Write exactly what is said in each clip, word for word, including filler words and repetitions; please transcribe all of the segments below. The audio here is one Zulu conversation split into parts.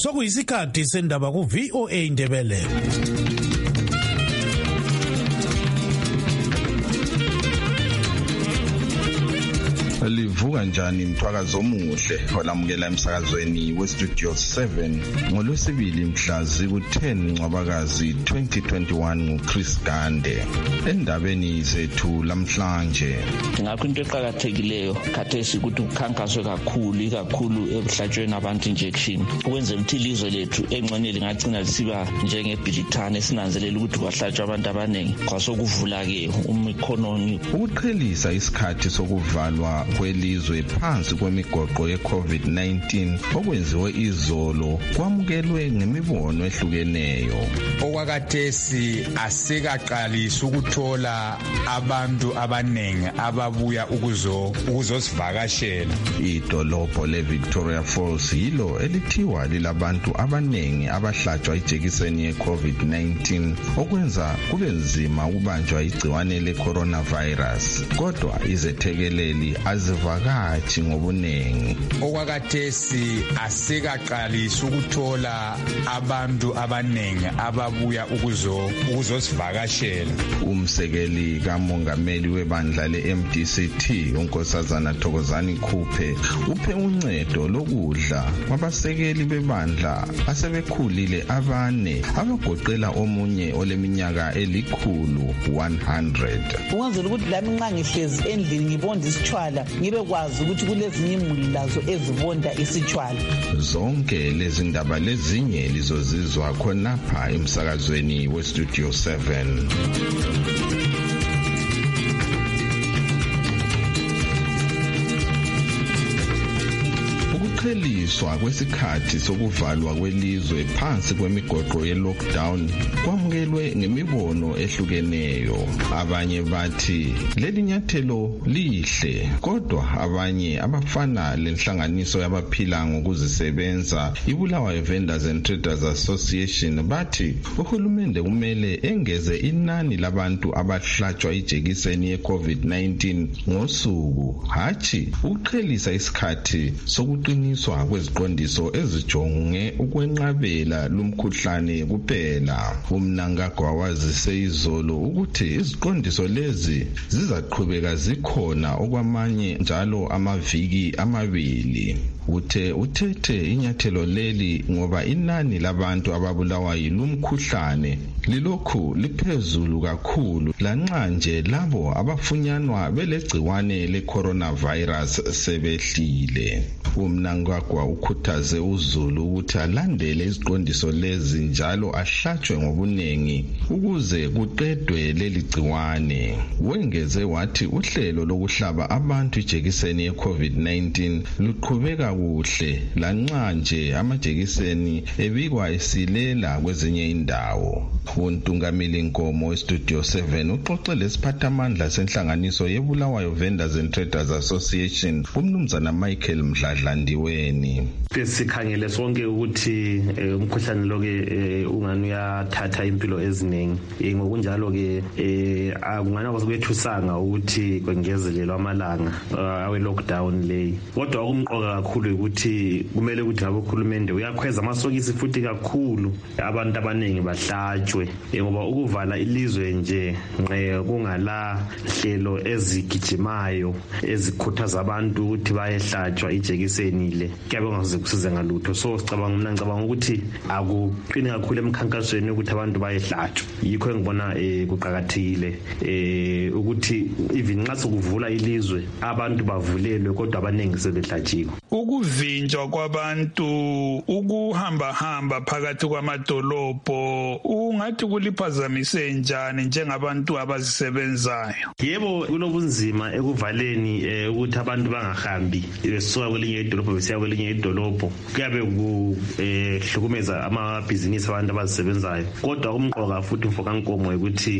Sokuyisikhathi sendaba ku V O A Ndebele. Livuka njani mthwakazo omuhle olamukela emsakazweni weStudio seven ngolwesibili mhla ziku-ten Ncwabakazi twenty twenty-one nguChris Gande. Endabeni zethu lamhlanje ngakho into eqhakathekileyo khathesi ukuthi ukhankaswe kakhulu kakhulu ebuhlatshweni abantu injection ukwenzela ukuthi ilizwe lethu engconyeni lingagcina lisiba njengebhilithane sinanzelela ukuthi kwahlatshwa abantu abaningi kwasokuvula-ke umikhonomi ukuqhelisa isikhathi sokuvalwa kwelizwe phansi kwemigoqo ye-COVID nineteen okwenziwe izolo kwamukelwe ngemibono ehlukeneyo. Okwakathesi asikaqalisa ukuthola abantu abaningi ababuya ukuzo ukuzosivakashela. Idolobho le-Victoria Falls yilo elithiwa lilabantu abaningi abahlatshwa ijekiseni ye-COVID nineteen okwenza kube nzima ukubanjwa igciwane le-coronavirus. Kodwa izethekeleli azivakashi ngobuningi. Okwakathesi asikaqalisa ukuthola abantu abaningi ababuya ukuzo ukuzosivakashela. Umsekeli kamongameli webandla le-M D C T uNkosazana Thokozani Khuphe uphe uncedo lokudla kwabasekeli bebandla asebekhulile abane abagoqela omunye oleminyaka elikhulu one hundred. Ukwenzela ukuthi lami nxa ngihlezi endlini ngibonda isitshwala ngibe kwazi ukuthi kulezinye imuli lazo ezibonda isitshwala. Zonke lezi ndaba lezinye lizozizwa khonapha emsakazweni weStudio seven. Ukupheliswa kwesikhathi sokuvalwa kwelizwe phansi kwemigoqo ye-lockdown kwamukelwe ngemibono ehlukeneyo. Abanye bathi leli nyathelo lihle, kodwa abanye abafana lenhlanganiso yabaphila ngokuzisebenza iBulawayo Vendors and Traders Association bathi uhulumende kumele engeze inani labantu abahlatshwa ijekiseni ye-COVID nineteen ngosuku, hathi ukuqhelisa isikhathi sokuqiniswa kweziqondiso ezijonge ukwenqabela lumkhuhlane kuphela. Umnangagwa wazise izolo ukuthi iziqondiso lezi zizaqhubeka zikhona okwamanye njalo amaviki amabili. Uthe uthethe inyathelo leli ngoba inani labantu ababulawa yilumkhuhlane lilokhu liphezulu kakhulu lanxa nje labo abafunyanwa belegciwane le-coronavirus sebehlile. Umnangagwa ukhuthaze uZulu ukuthi alandele iziqondiso lezi njalo ahlatshwe ngobunengi ukuze kuqedwe leli gciwane. Wengeze wathi uhlelo lokuhlaba abantu ijekiseni ye-COVID nineteen luqhubeka kuhle lanxa nje amajekiseni ebikwa esilela kwezinye indawo. Untungameli Nkomo weStudio seven uxoxele isiphathamandla senhlanganiso yeBulawayo Vendors and Traders Association uMnumzana Michael Mdladlandiweni. Sikhangele sonke ukuthi umkhuhlane lo ke ungani uyathatha impilo eziningi, ngokunjalo ke akungana kwasebethusanga ukuthi kwengezelelwe amalanga awe lockdown leyi. Kodwa okumqoka kakhulu ukuthi kumele ukuthi ngabokhulumende uyakhweza amasokisi futhi kakhulu abantu abaningi bahlatshwe, ngoba ukuvala ilizwe nje kungala hlelo ezigijimayo ezikhuthaza abantu ukuthi bayehlatshwa ijekiseni le kuyabe kungaze kusize ngalutho. So sicabanga mina ngicabanga ukuthi akuqini kakhulu emkhankasweni ukuthi abantu bayehlatshwa. Yikho engibona kuqhakathekile ukuthi even nxa sokuvula ilizwe abantu bavulelwe kodwa abaningi sebehlatshiwe. Ukuvinjwa kwabantu ukuhamba hamba phakathi kwamadolobho ungathi kuliphazamise njani njengabantu abazisebenzayo? Yebo, kulobunzima ekuvaleni ukuthi abantu bangahambi besuka kwelinye idolobho besiya kwelinye idolobho. Kuyabe kuhlukumeza amabhizinisi abantu abazisebenzayo. Kodwa umqoka futhi mfoka Nkomo ukuthi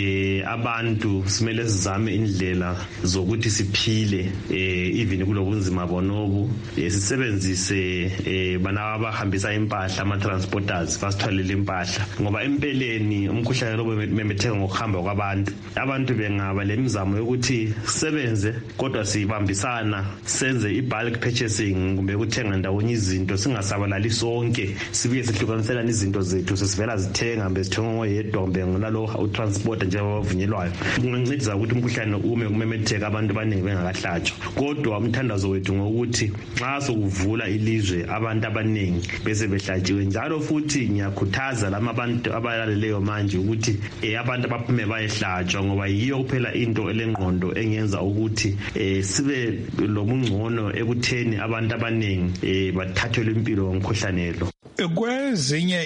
abantu simele sizame indlela zokuthi siphile even kulobunzima bonobu sisebenzise bana abahambisa impahla ama-transporters basithwalele impahla ngoba empeleni umkhuhlane lo memetheka ngokuhamba kwabantu. Abantu bengaba lemizamo yokuthi sisebenze kodwa sibambisana senze i-bulk purchasing kumbe ukuthenga ndawonye izinto singasabalali sonke sibuye sihlukaniselana izinto zethu sesivela zithenga mbe sithenga ngoyedwa kumbe ngalalo utransport nje abavunyelwayo. Kungancedisa ukuthi umkhuhlane ume kumemetheka abantu abaningi bengakahlatshwa. Kodwa umthandazo wethu ngokuthi nxa sokuvula ilizwe abantu abaningi bese behlatshiwe. Njalo futhi ngiyakhuthaza lama abantu abalaleleyo manje ukuthi eh abantu abaphume bayehlatshwa ngoba yiyo kuphela into elengqondo engenza ukuthi eh sibe lobungcono ekutheni abantu abaningi eh bathathelwe impilo ngomkhuhlane lo. Kwezinye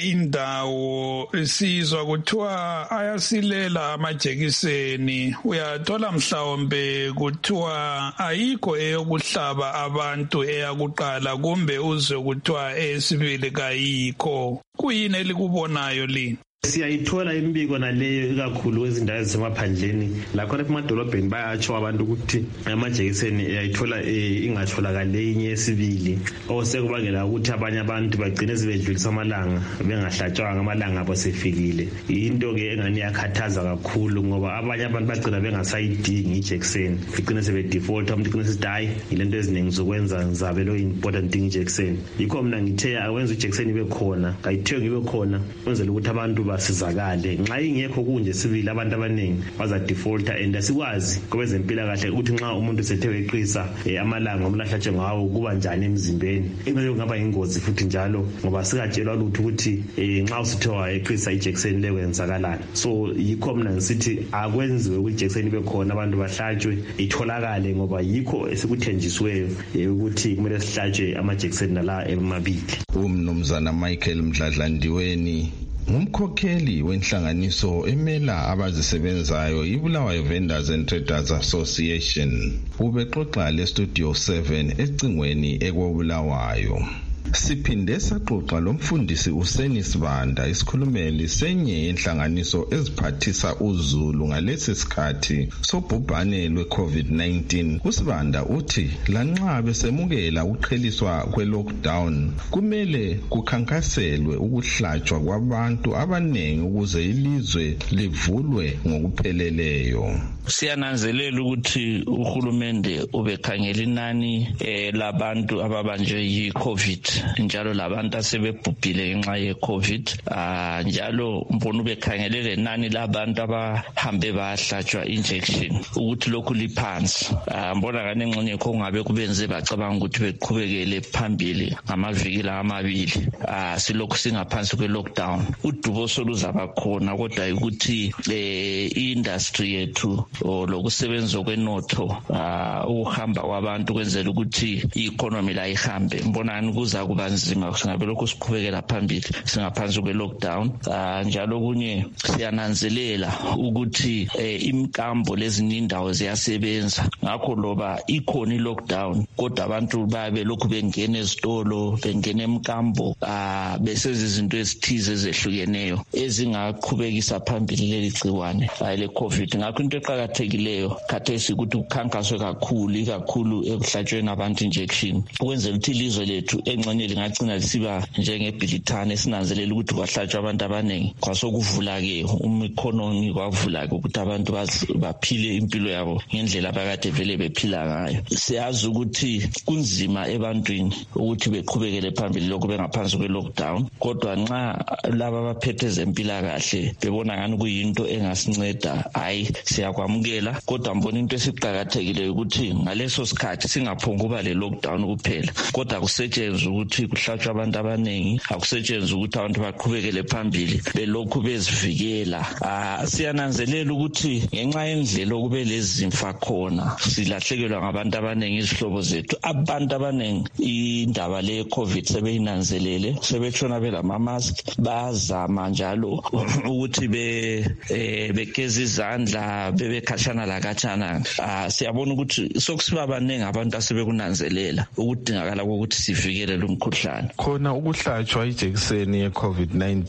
indawo sizwa kuthiwa ayasilela amajekiseni, uyathola mhlawumbe kuthiwa ayikho eyokuhlaba abantu eyakuqala kumbe uzwe kuthiwa eyesibili kayikho. Kuyini elikubonayo lini? Siyayithola imbiko naleyo ikakhulu ezindawo ezisemaphandleni lakhona emadolobheni bayatsho abantu ukuthi amajekiseni ayithola ingatholakale inye esibili osekubangela ukuthi abanye abantu bagcine sebedlulisa amalanga bengahlatshwanga amalanga abo sefikile. Into ke engani yakhathaza kakhulu ngoba abanye abantu bagcina bengasayidingi ijekiseni igcine sebe default umuntu igcine sithi hayi ilento eziningi zokwenza ngizabe lo important thing ijekiseni. Yikho mina ngithe awenza ijekiseni ibe khona kayithengi ibe khona kwenzela ukuthi abantu basizakale. Nxa ingekho kunje sibili abantu abaningi baza defaulta and asikwazi kwezempilakahle ukuthi nxa umuntu sethe weqisa amalanga omlahlatshwe ngawo kuba njani emzimbeni. Into kungaba ingozi futhi njalo ngoba sikatshelwa lutho ukuthi nxa usithe wayeqisa ijekiseni lekwenzakalana. So yikho mina ngisithi akwenziwe ukuthi ijekiseni ibe khona abantu bahlatshwe itholakale ngoba yikho esikuthenjisiweyo ukuthi kumele sihlatshwe amajekiseni nala emabili. Umnumzana Michael Mdladlandiweni ngumkhokheli wenhlanganiso emela abazisebenzayo iBulawayo Vendors and Traders Association. Ubexoxa le Studio seven ecingweni ekwaBulawayo. Siphinde saxoxa lomfundisi uSeni Sibanda isikhulumeli senye inhlanganiso eziphathisa uZulu ngalesi sikhathi sobhubhane lwe-COVID nineteen. uSibanda uthi lanxa besemukela ukuqheliswa kwe-lockdown kumele kukhankaselwe ukuhlatshwa kwabantu abaningi ukuze ilizwe livulwe ngokupheleleyo. Siyananzelela ukuthi uhulumende ubekhangela inani eh, labantu ababanjwe yi-COVID njalo labantu asebebhubhile ngenxa ye-COVID. Ah, njalo mbona ubekhangelele inani labantu abahambe bahlatshwa injection ukuthi lokhu liphansi. Ah, mbona kane ngxenye kongabe kubenze bacabanga ukuthi beqhubekele phambili ngamaviki amabili. Ah, silokhu singaphansi kwe-lockdown. Udubo soluzaba khona kodwa ukuthi eh, i-industry yethu lokusebenza kwenotho ukuhamba kwabantu kwenzela ukuthi i-economy la ihambe. Mbonani kuza kuba nzima singabe lokho siqhubekela phambili singaphansi kwe-lockdown. Njalo kunye siyananzelela ukuthi imkambo lezinye indawo ziyasebenza ngakho loba ikhona i-lockdown kodwa abantu babe lokhu bengena ezitolo bengena emkambo beseze izinto ezithize ezehlukeneyo ezingaqhubekisa phambili leli gciwane le-COVID. Ngakho into eqakathekileyo khathesi ukuthi kukhankaswe kakhulu ikakhulu ekuhlatshweni abantu injection ukwenzela ukuthi ilizwe lethu engxenye lingagcina lisiba njengebhilithane sinanzelela ukuthi kwahlatshwa abantu abaningi kwasokuvula-ke umeconomy kwavula-ke ukuthi abantu baphile impilo yabo ngendlela abakade vele bephila ngayo. Siyazi ukuthi kunzima ebantwini ukuthi beqhubekele phambili lokhu bengaphansi kwe-lockdown kodwa nxa laba abaphethe ezempilakahle bebona ngani kuyinto engasinceda hayi siyakwamukela kodwa mbona into esiqhakathekileyo ukuthi ngaleso sikhathi singaphonguba le lockdown kuphela kodwa kusetshenzwe ukuthi kuhlatshwe abantu abaningi akusetshenzwe ukuthi abantu baqhubekele phambili belokhu bezivikela. Ah, siyananzelela ukuthi ngenxa yendlela okube lezimfa khona silahlekelwa ngabantu abaningi izihlobo zethu abantu abaningi indaba le COVID sebeyinanzelele sebetshona belama mask bazama njalo ukuthi be begeza izandla bebekhashana la khatshana. Ah, siyabona ukuthi sokusiba abaningi abantu asebekunanzelela ukudingakala kokuthi sivikele lo mkhuhlane. Khona ukuhlatshwa ijekiseni ye-COVID nineteen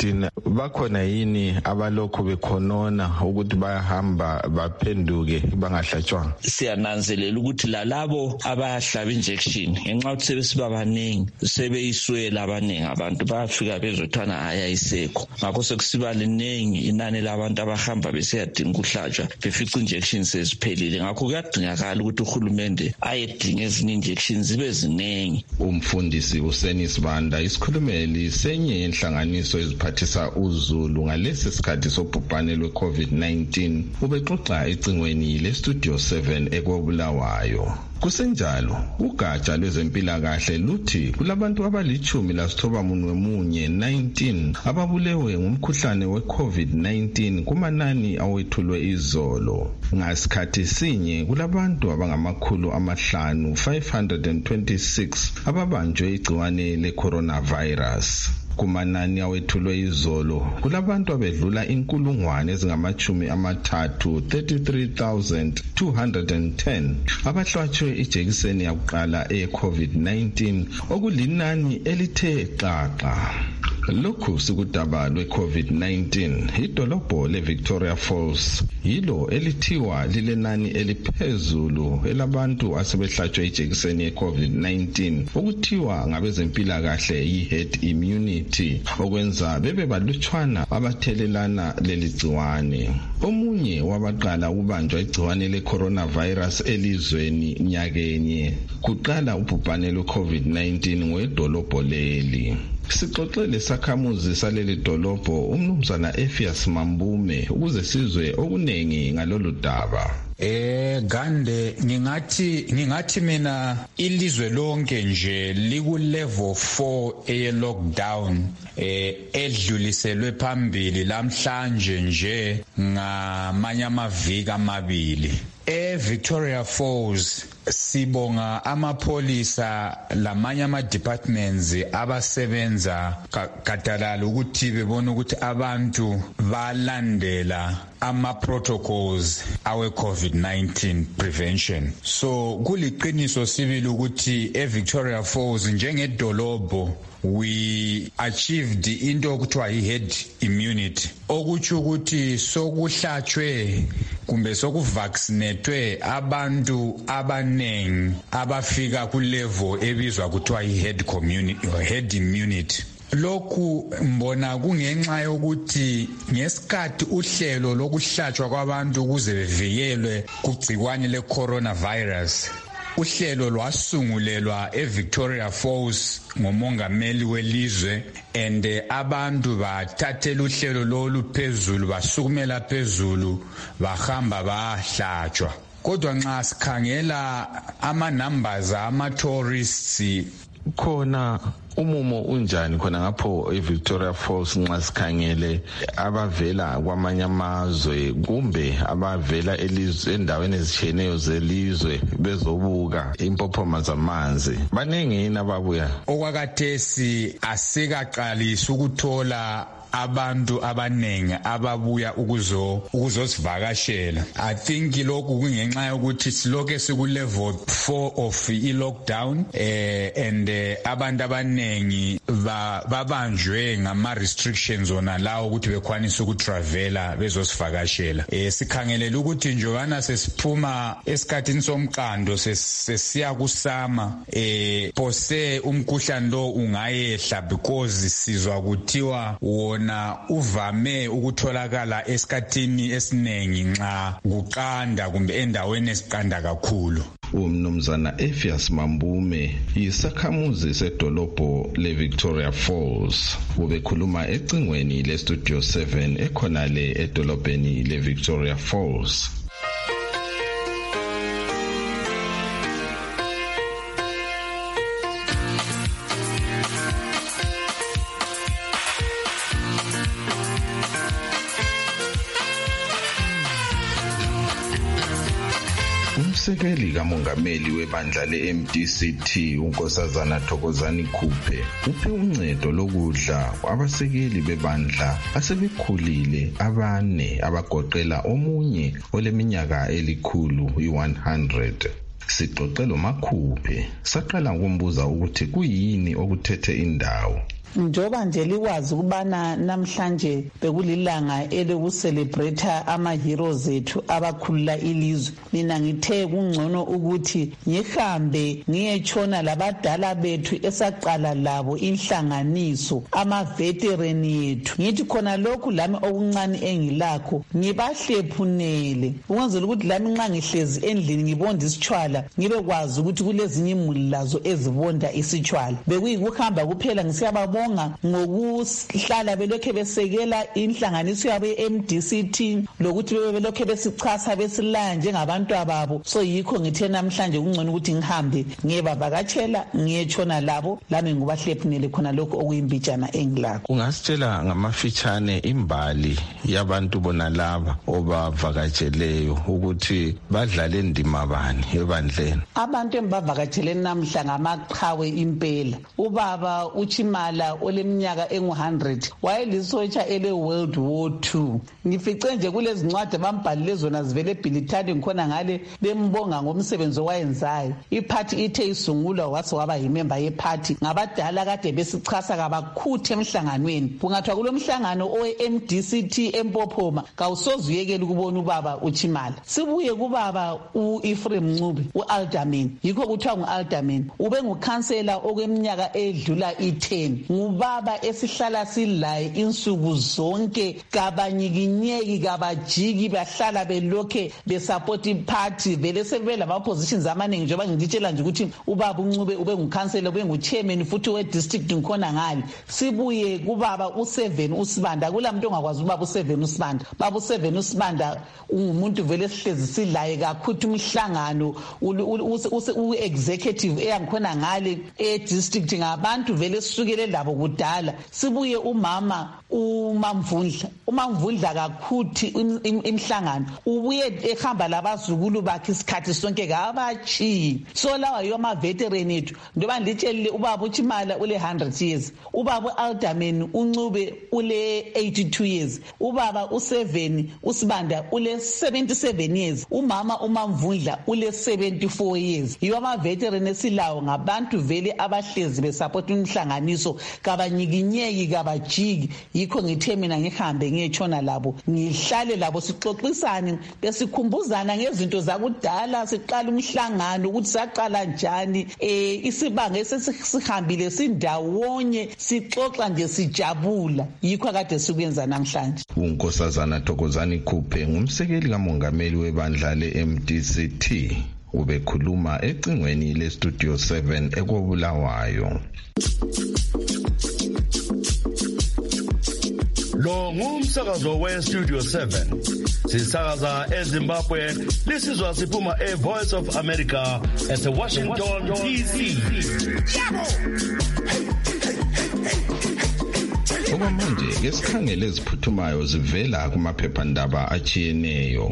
bakhona yini abalokhu bekhonona ukuthi bayahamba baphenduke bangahlatshwanga? Siyananzelela ukuthi lalabo abahlaba injection ngenxa ukuthi sebesiba baningi sebeyiswela abaningi abantu bayafika bezothana ayayisekho ngakho sekusiba liningi inani labantu abahamba besiyadinga ukuhlatshwa befica injections seziphelile ngakho kuyadingakala ukuthi uhulumende ayedinga ezinye injections zibe ziningi. Umfundisi uSenis Banda isikhulumeli senye yenhlanganiso eziphathisa uZulu ngalesi sikhathi sobhubhane lwe-COVID nineteen ubexoxa ecingweni le-Studio seven ekobulawayo. Kusenjalo ugatsha lwezempilakahle luthi kulabantu abalichumi lasithoba munwe munye nineteen ababulewe ngumkhuhlane we-COVID nineteen kumanani awethulwe izolo. Ngasikhathi sinye kulabantu abangamakhulu amahlanu five hundred twenty-six ababanjwe igciwane le-coronavirus. Kumanani awethulwe izolo kulabantu abedlula inkulungwane ezingamachumi amathathu thirty-three thousand two hundred ten abahlatshwe ijekiseni yakuqala e-COVID nineteen okulinani elithe xaxa. Lokhu sikudaba lwe-COVID nineteen idolobho le-Victoria Falls yilo elithiwa lilenani eliphezulu elabantu asebehlatshwe ijekiseni ye-COVID nineteen okuthiwa ngabezempilakahle i-herd immunity okwenza bebe balutshwana abathelelana leli gciwane. Omunye wabaqala ukubanjwa igciwane le-coronavirus elizweni nyakenye kuqala ubhubhane lwe-COVID nineteen ngedolobho leli. Sixoxele sakhamuzi saleli dolobho umnumzana Ephias Mambume ukuze sizwe okunengi ngalolu daba. Eh Gande ngingathi ngingathi mina ilizwe lonke nje liku level four eye lockdown eh edluliselwe phambili lamhlanje nje ngamanye amaviki amabili. E Victoria Falls sibonga amapolisa lamanye ama departments abasebenza gadalala ukuthi bebona ukuthi abantu balandela ama protocols awe COVID nineteen prevention. So kuliqiniso sibili ukuthi e Victoria Falls njengedolobho we achieved into okuthiwa i-herd immunity okutsho ukuthi sokuhlatshwe kumbe sokuvaccinatwe abantu abanengi abafika ku level ebizwa kuthiwa i-herd community or herd immunity. Lokhu mbona kungenxa yokuthi ngesikhathi uhlelo lokuhlatshwa kwabantu ukuze bevikelwe kugciwane le coronavirus uhlelo lwasungulelwa eVictoria Falls ngomongameli welizwe and abantu bathathela uhlelo lolu phezulu basukumela phezulu bahamba bahlatshwa. Kodwa nxa sikhangela ama numbers ama tourists khona umumo unjani khona ngapho eVictoria Falls nxa sikhangele abavela kwamanye amazwe kumbe abavela elizwe endaweni ezitshiyeneyo zelizwe bezobuka impophoma zamanzi baningi yini ababuya? Okwakathesi asikaqalisa ukuthola abantu abanengi ababuya ukuzo ukuzosivakashela. I think lokhu kungenxa yokuthi siloke siku level four of i lockdown eh and eh, abantu abanengi babanjwe ngama restrictions ona lawo ukuthi bekwanisa ukutravela bezosivakashela. Eh sikhangelela ukuthi njobana sesiphuma esikhathini somqando sesiya kusama eh pose umkhuhlane lo ungayehla because sizwa kuthiwa wona na uvame ukutholakala esikhathini esinengi nxa kuqanda kumbe endaweni esiqanda kakhulu. Umnumzana Ephias Mambume yisakhamuzi sedolobho leVictoria Falls ubekhuluma ecingweni leStudio seven ekhonale edolobheni leVictoria Falls. Umsekeli kamongameli webandla le-M D C T uNkosazana Thokozani Khuphe uphe uncedo lokudla kwabasekeli bebandla asebekhulile abane abagoqela omunye oleminyaka elikhulu i-one hundred. Sixoxelo Makhuphe saqala ukumbuza ukuthi kuyini okuthethe indawo. njoba nje likwazi ukubana namhlanje bekulilanga elokucelebrate ama-heroes ethu abakhulula ilizwe. Mina ngithe kungcono ukuthi ngihambe ngiyetshona labadala bethu esaqala labo inhlanganiso ama-veterani yethu, ngithi khona lokhu lami okuncane engilakho ngibahlephunele ukwenzela ukuthi lami nxa ngihlezi endlini ngibonda isitshwala ngibe kwazi ukuthi kulezinye imuli lazo ezibonda isitshwala. Bekuyikuhamba kuphela ngisiyababonga ngokuhlala belokhe besekela inhlanganiso yabo ye-M D C T lokuthi bebe belokhe besichasa besilaya njengabantu ababo. So yikho ngithe namhlanje kungcono ukuthi ngihambe ngiyebavakatshela ngiyetshona labo lami ngibahlephunele khona lokho okuyimbijana engilakho. Ungasitshela ngamafitshane imbali yabantu bona laba obavakatsheleyo ukuthi badlale indima bani ebandleni? Abantu embavakatshele namhla ngamaqhawe impela. Ubaba uChimala oleminyaka engu one hundred wayelisotsha ele World War Two. Ngifice nje kulezi ncwadi bambhalile zona zivele eBhilithani ngikhona ngale bembonga ngomsebenzi owayenzayo. Iphathi ithe isungulwa wase waba yimember yephathi ngabadala kade besichasa kabakhuthe emhlanganweni. Kungathiwa kulomhlangano owe-M D C T eMpophoma kawusozuyekela ukubona ubaba uChimala. Sibuye kubaba uEphraim Ncube uAlderman, yikho kuthiwa nguAlderman ube ngukhansela okweminyaka edlula i-ten. Ngubaba esihlala silaye insuku zonke kabanyikinyeki kabajiki bahlala belokhe besupport iparty vele sekube lama positions amaningi njengoba ngiditshela nje ukuthi ubaba uNcube ube ngukhansela ube nguchairman futhi we-district ngikhona ngale. Sibuye kubaba uSeven uSibanda, kulamuntu ongakwazi ubaba uSeven uSibanda. Baba uSeven uSibanda ungumuntu vele esihlezi silaye kakhuthu umhlangano u-executive eyangikhona ngale e-district ngabantu vele sisukele labo kudala. Sibuye umama uMamvundla, uMamvundla kakhuthi imhlangano ubuye ehamba labazukulu bakhe isikhathi sonke kabachi. So lawa yoma veteran ethu ndoba nditshelile ubaba uChimala ule one hundred years, ubaba uAlderman uNcube ule eighty-two years, ubaba uSeven uSibanda ule seventy-seven years, umama uMamvundla ule seventy-four years. Yoma veteran esilawo ngabantu vele abahlezi besupport umhlanganiso kabanyikinyeki kabajiki. Yikho ngithe mina ngihambe ngiyetshona labo ngihlale labo sixoxisane besikhumbuzana ngezinto zakudala, siqala umhlangano ukuthi saqala njani, eh isibanga esesihambile sindawonye sixoxa nje sijabula. Yikho kade sikwenza namhlanje. uNkosazana Thokozani Khuphe ngumsekeli kamongameli webandla le-M D C T ubekhuluma ecingweni le-Studio seven ekobulawayo. Lo ngumsakazo we-Studio seven. Sisakaza eZimbabwe, lisizwa siphuma e-Voice of America ese-Washington D C. Okwamanje ke sikhangele eziphuthumayo zivela kumaphephandaba achiyeneyo.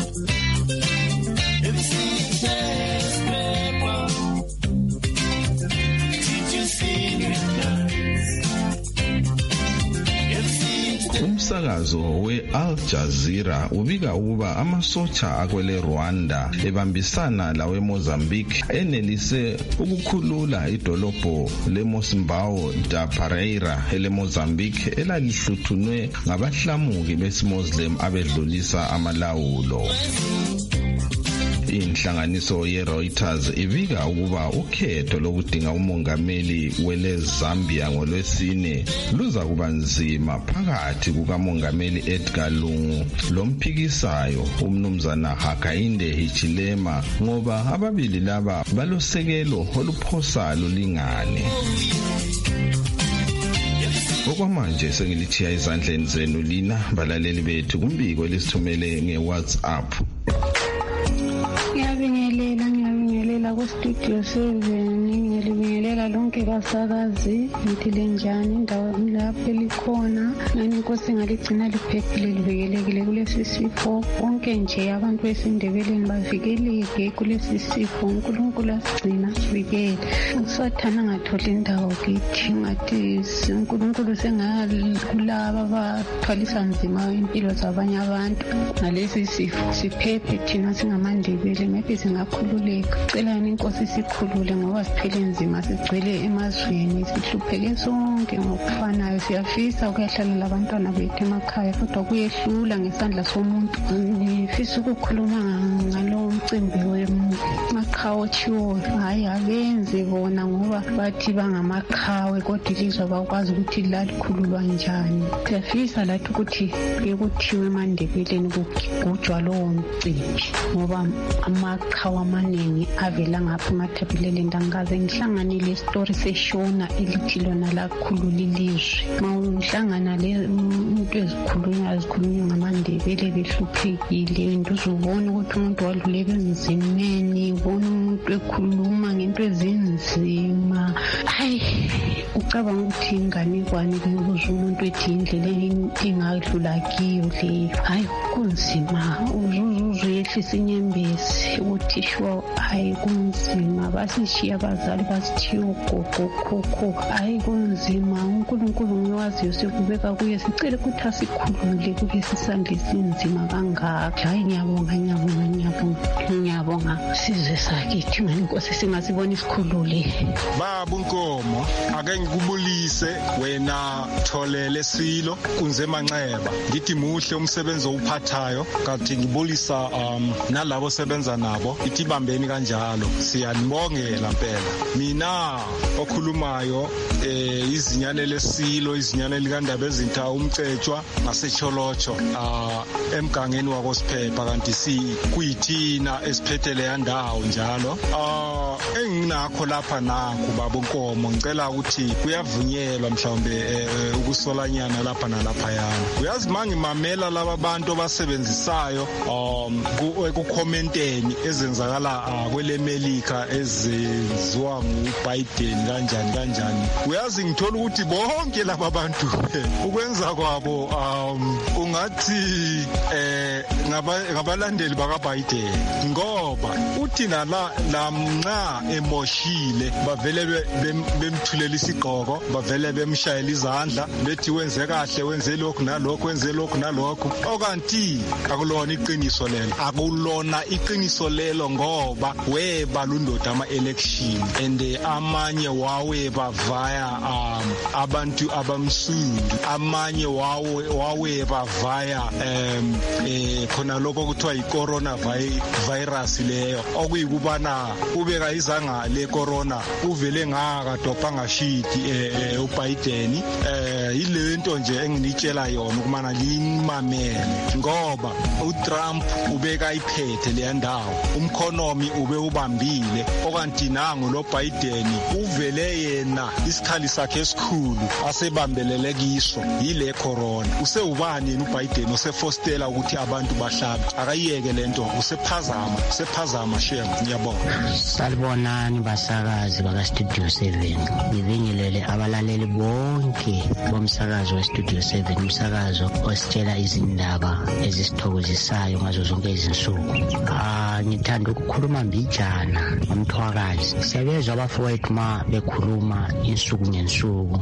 Umsakazo we-Al Jazeera ubika ukuba amasotsha akwele Rwanda ebambisana lawe Mozambique enelise ukukhulula idolobho leMosimbao da Pereira ele Mozambique elalihluthunwe ngabahlamuki besimuslim abedlulisa amalawulo. Inhlanganiso ye-Reuters ibika ukuba ukhetho lokudinga umongameli wele Zambia ngolwesine luza kuba nzima phakathi kukamongameli Edgar Lungu lomphikisayo umnumzana Hakainde Hichilema ngoba ababili laba balosekelo oluphosalo lingane. Okwamanje sengilithiya izandleni zenu lina balaleli bethu kumbiko lesithumele nge-WhatsApp. Ngiyabingelela ngiyabingelela ku-Studio seven, ngiyabingelela lonke basakazi, ngithi lenjani indawo lapho elikhona, ngani inkosi ngaligcina liphephile livikelekile kulesi sifo. Konke nje abantu besindebeleni bavikeleke kulesi sifo, uNkulunkulu asigcina sivikele. Usathana ngatholi indawo kithi, ngathi uNkulunkulu sengakulaba abathwalisa nzima impilo zabanye abantu ngalesi sifo. Siphephe thina singamandebele, maybe singakhululeka. Celani inkosi sikhulule ngoba siphele nzima, sigcwele emazweni, sihlupheke sonke. sonke ngokufanayo siyafisa ukuyahlalela abantwana bethu emakhaya kodwa kuyehlula ngesandla somuntu. Ngifisa ukukhuluma ngalo mcimbi wemaqhawe otshiwo hayi abenzi bona ngoba bathi bangamaqhawe kodwa ilizwe bakwazi ukuthi lalikhululwa njani. Siyafisa lathi ukuthi kuthiwe eMandebeleni kugujwa lowo mcimbi ngoba amaqhawe amaningi avela ngapha eMatabeleland. Angikaze ngihlanganile isitori seshona elithi lona lakhulula ilizwe. Ma ungihlangana le into ezikhulunywa ezikhulunywa ngamaNdebele behluphekile into uzubona ukuthi umuntu wadluleka enzimeni, ubona umuntu ekhuluma ngento ezinzima. Hayi ucabanga ukuthi inganekwane kubuza umuntu ethi indlela engadlula kiyo leyo. Hayi kunzima uzuzuzu yehlisa inyembezi ukuthi shwa hayi kunzima basishiya abazali basithiya ugogo khokho. Hayi kunzima uNkulunkulu ngiwaziyo sekubeka kuye sicela ukuthi asikhulule kuke sisandla esinzima kangaka. Hayi ngiyabonga ngiyabonga ngiyabonga ngiyabonga sizwe sakithi ngani inkosi singasibona isikhulule. Baba uNkomo ake ngikubulise wena Tholele Silo kunze Manxeba. Ngithi muhle umsebenzi owuphathayo kanti ngibulisa um nalabo sebenza nabo ithi bambeni kanjalo. Siyanibongela phela. Mina okhulumayo eh izinyane lesilo izinyane likandaba ezinta umcetshwa ngasecholocho ah emgangeni wakosiphepha kanti si kuyithina esiphethele yandawo njalo. Ah enginakho lapha naku baba uNkomo ngicela ukuthi kuyavunyelwa mhlawumbe ukusolanyana lapha nalapha yana. Uyazi mangimamela laba abantu abasebenzisayo um ku-commenteni ezenzakala kwele Melika ezenziwa nguBiden kanjani kanjani. Uyazi ngithola ukuthi bonke laba bantu ukwenza kwabo um ungathi eh ngabalandeli bakaBiden ngoba uthi nala lamnqa emoshile bavele bemthulela isigqoko bavele bemshayela izandla bethi wenze kahle wenze lokhu nalokho wenze lokhu nalokho. Okanti akulona iqiniso lelo akulona iqiniso lelo ngoba weba lundoda ama election and amanye wawe bavaya um abantu abamsundu amanye wawe wawe bavaya um eh khona lokho kuthiwa icorona virus leyo okuyikubana ubeka izanga le corona uvele ngaka dopa ngashiti eh uBiden eh ilento nje enginitshela yona ukumana ngimamele ngoba uTrump ubeka iphethe le ndawo umkhonomi ube ubambile okanti nangu lo Biden uvele yena isikhali sakhe esikhulu asebambelele kiso yile corona. Usewubani uBiden usefostela ukuthi abantu bahlabe akayiyeke lento usephazama usephazama shem. Ngiyabonga. Salibonani basakazi baka Studio seven. Ngibingelele abalaleli bonke bomsakazo we Studio seven umsakazo ositshela izindaba ezisithokozisayo ngazo zonke izinsuku. Ah ngithanda ukukhuluma mbijana ngomthwakazi. Siyabezwa abafowethu ma bekhuluma insuku ngensuku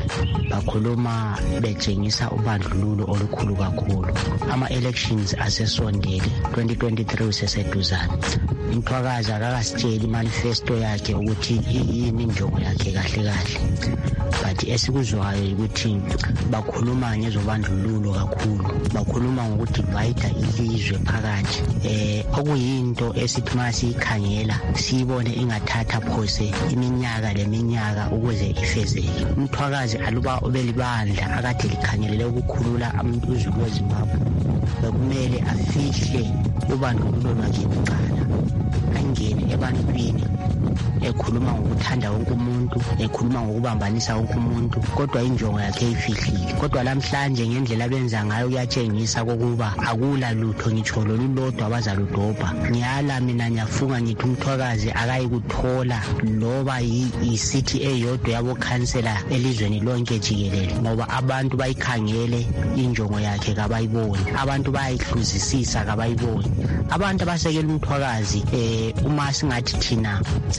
bakhuluma betshengisa ubandlululo olukhulu kakhulu. Ama elections asesondele twenty twenty-three useseduzana. Umthwakazi akakasitsheli manifesto yakhe ukuthi yini injongo yakhe kahle kahle. But esikuzwayo ukuthi bakhuluma ngezobandlululo kakhulu bakhuluma ngokuthi divide ilizwe phakathi eh okuyinto esithi masiyikhangela siyibone ingathatha phose iminyaka leminyaka ukuze ifezeke. Umthwakazi aluba obelibandla akade likhangelele ukukhulula abantu uzulu weZimbabwe bekumele afihle ubandlululo lwakhe kuqala angene ebantwini ekhuluma ngokuthanda wonke umuntu ekhuluma ngokubambanisa wonke umuntu kodwa injongo yakhe ifihlile. Kodwa namhlanje ngendlela benza ngayo kuyatshengisa kokuba akula lutho ngitsho lolulodwa abazaludobha. Ngiyala mina ngiyafunga ngithi umthwakazi akayikuthola loba yisithi eyodwa yabo councilor elizweni lonke jikelele ngoba abantu bayikhangele injongo yakhe kabayiboni abantu bayihluzisisa kabayiboni. Abantu abasekela umthwakazi eh uma singathi thina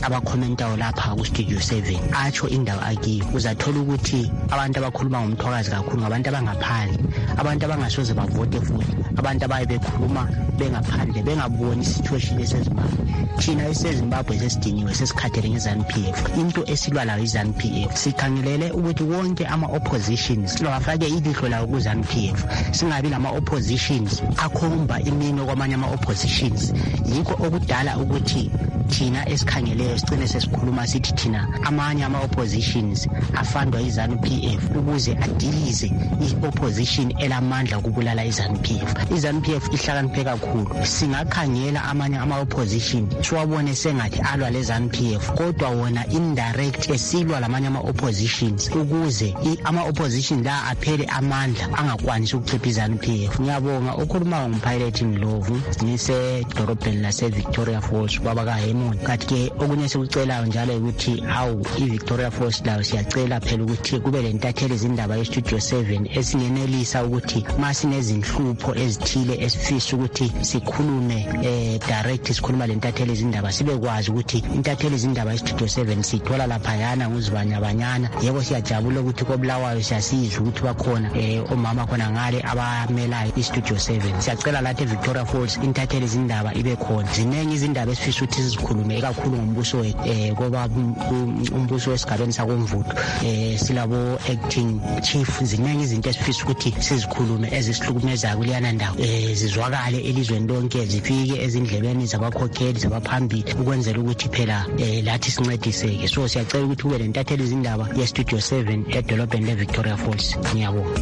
abakhomentayo lapha ku Studio seven atsho indaba akiyo, uzathola ukuthi abantu abakhuluma ngomthwakazi kakhulu ngabantu abangaphandle, abantu abangasoze bavote futhi, abantu abaye bekhuluma bengaphandle bengaboni isituation esezimbabwe. Thina esezimbabwe sesidiniwe sesikhathele nge-ZANU P F, into esilwa layo i-ZANU P F. Sikhangelele ukuthi wonke ama-oppositions lawafake ilihlo lawo ku-ZANU P F, singabi lama-oppositions akhomba imino kwamanye ama-oppositions. Yikho okudala ukuthi thina esikhangeleyo sigcine sesikhuluma sithi thina amanye ama-oppositions afandwa i-ZANU P F ukuze adilize i-opposition elamandla ukubulala i-ZANU P F. i-ZANU P F ihlakaniphe kakhulu. Singakhangela amanye ama-opposition siwabone sengathi alwa le-ZANU P F, kodwa wona indirect esilwa lamanye ama-oppositions ukuze ama-opposition la aphele amandla angakwanisi ukuchipha i-ZANU P F. Ngiyabonga ukhuluma ngumpilot Ndlovu ngisedorobheni lase-Victoria Falls babakahemon. Kanti-ke okunye sikucelayo njalo ukuthi hawu i-Victoria Falls layo siyacela phela ukuthi kube le ntatheli izindaba ye-Studio seven esingenelisa ukuthi masinezinhlupho ezithile esifisa ukuthi sikhulume eh direct sikhuluma le ntatheli izindaba sibe kwazi ukuthi intatheli izindaba ye-Studio seven sithola laphayana nguzibanyabanyana. Yebo siyajabula ukuthi koBulawayo siyasizwa ukuthi bakhona eh omama khona ngale abamelayo i-Studio seven. Siyacela lathi eVictoria Falls intatheli izindaba ibe khona. Ziningi izindaba esifisa ukuthi sizikhulume kakhulu ngombuso wethu eh ngoba umbuso wesigabeni sakomvuthu eh silabo acting chief. Ziningi izinto esifisa ukuthi sizikhulume ezisihlukumezayo kuleyana ndawo eh zizwakale elizweni lonke, zifike ezindlebeni zabakhokheli zabaphambili ukwenzela ukuthi phela eh lathi sincediseke. So siyacela ukuthi kube lentatheli izindaba ye-Studio seven edolobheni le-Victoria Falls. Ngiyabonga.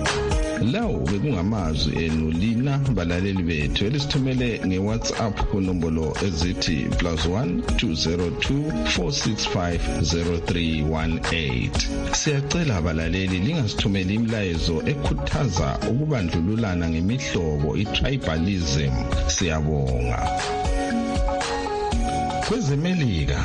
Lawo bekungamazwi enu lina balaleli bethu elisithumele nge-WhatsApp kunombolo ezithi plus one two zero two four six five zero three one eight. Siyacela abalaleli lingasithumeli imilayezo ekhuthaza ukubandlululana ngemihlobo i-tribalism. Siyabonga. KwezeMelika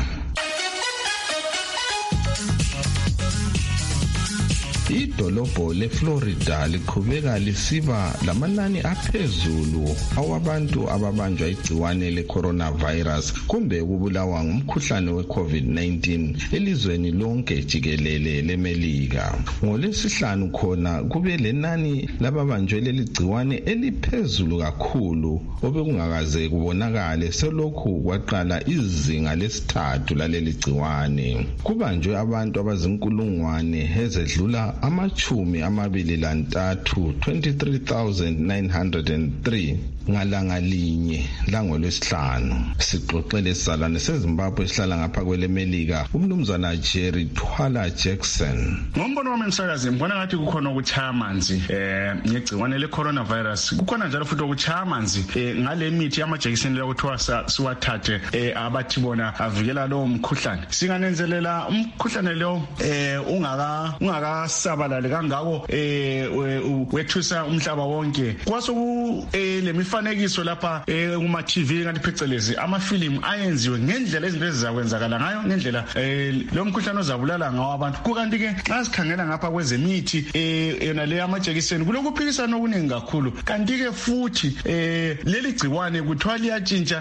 idolobho leFlorida liqhubeka lisiba lamanani aphezulu awabantu ababanjwa igciwane le-coronavirus kumbe ukubulawa ngumkhuhlane we-COVID nineteen elizweni lonke jikelele leMelika. NgoLwesihlanu khona kube lenani lababanjwe leli gciwane eliphezulu kakhulu obekungakaze kubonakale selokhu kwaqala izinga lesithathu laleli gciwane. Kubanjwe abantu abazinkulungwane ezedlula amachumi amabili lantathu twenty-three thousand nine hundred three ngalanga linye langolwesihlanu. Sixoxele salane seZimbabwe esihlala ngapha kweleMelika umnumzana Jerry Twala Jackson. Ngombono wami msakazi ngibona ngathi kukhona ukuchaya amanzi eh ngegciwane le-coronavirus. Kukhona njalo futhi ukuchaya amanzi eh ngale mithi yamajekiseni leyo kuthiwa siwathathe eh abathi bona avikela lo mkhuhlane. Singanenzelela umkhuhlane lo eh ungaka ungaka sabalale kangako eh wethusa umhlaba wonke. Kwasoku eh lemifanekiso lapha eh kuma T V ngathi phecelezi amafilimu ayenziwe ngendlela izinto ezizakwenzakala ngayo ngendlela eh lo mkhuhlane ozabulala ngawo abantu. Kukanti ke xa sikhangela ngapha kwezemithi eh yona le amajekiseni kulokuphikisana okuningi kakhulu. Kanti ke futhi eh leli gciwane kuthiwa liyatshintsha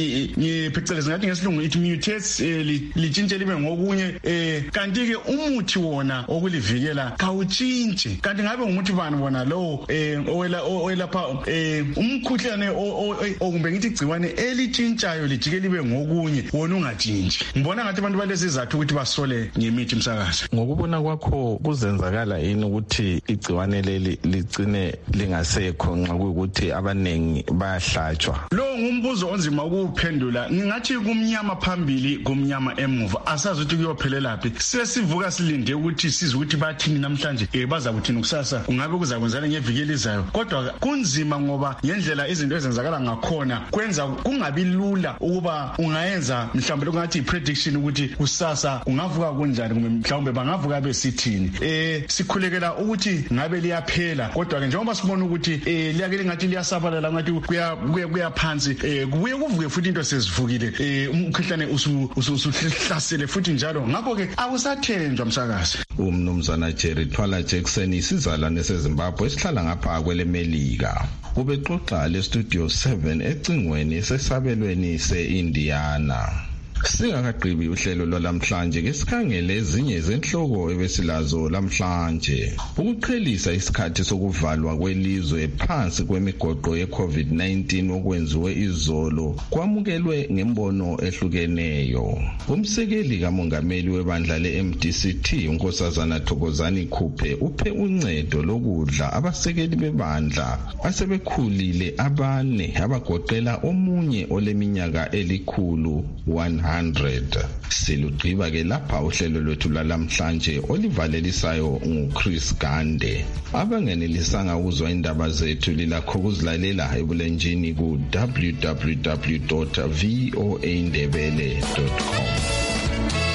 eh phecelezi ngathi ngesilungu it mutates litshintshe libe ngokunye eh kanti ke umuthi wona okulivikela kawutshintshe. Kanti ngabe umuthi bani wona lo eh owela owelapha eh umkhuhlane okumbe ngithi igciwane elitshintshayo lijike libe ngokunye wona ungatshintshi. Ngibona ngathi abantu balesizathu ukuthi basole ngemithi msakazi. Ngokubona kwakho kuzenzakala yini ukuthi igciwane leli ligcine lingasekho nxa kuyukuthi abanengi bayahlatshwa? Lo ngumbuzo onzima ukuphendula. Ngingathi kumnyama phambili kumnyama emuva asazi ukuthi kuyophelelaphi. Sesivuka silinde ukuthi size ukuthi bathini namhlanje eh baza kuthini kusasa ungabe kuzakwenzana ngeviki elizayo. Kodwa kunzima ngoba ngendlela izinto ezenzakala ngakhona kwenza kungabi lula ukuba ungayenza mhlawumbe lokungathi i-prediction ukuthi kusasa ungavuka kunjani kumbe mhlawumbe bangavuka besithini. Eh sikhulekela ukuthi ngabe liyaphela kodwa ke njengoba sibona ukuthi eh liyake lingathi liyasabalala ngathi kuya kuya phansi eh kubuye kuvuke futhi into sezivukile eh umkhuhlane usuhlasele futhi njalo. Ngakho ke awusathenjwa msakazi. Umnumzana Jerry Twala Jackson isizalwane seZimbabwe esihlala ngapha kweleMelika ubexoxa le Studio seven ecingweni sesabelweni seIndiana. Singakagqibi uhlelo lwalamhlanje ke sikhangele ezinye zenhloko ebesilazo lamhlanje. Ukuqhelisa isikhathi sokuvalwa kwelizwe phansi kwemigoqo ye-COVID nineteen okwenziwe izolo kwamukelwe ngembono ehlukeneyo. Umsekeli kamongameli webandla le-M D C T uNkosazana Thokozani Khuphe uphe uncedo lokudla abasekeli bebandla asebekhulile abane abagoqela omunye oleminyaka elikhulu one hundred. Silugqiba ke lapha uhlelo lwethu lalamhlanje olivalelisayo nguChris Gande. Abangenelisanga ukuzwa indaba zethu lilakho ukuzilalela ebulenjini ku w w w dot v o a ndebele dot com.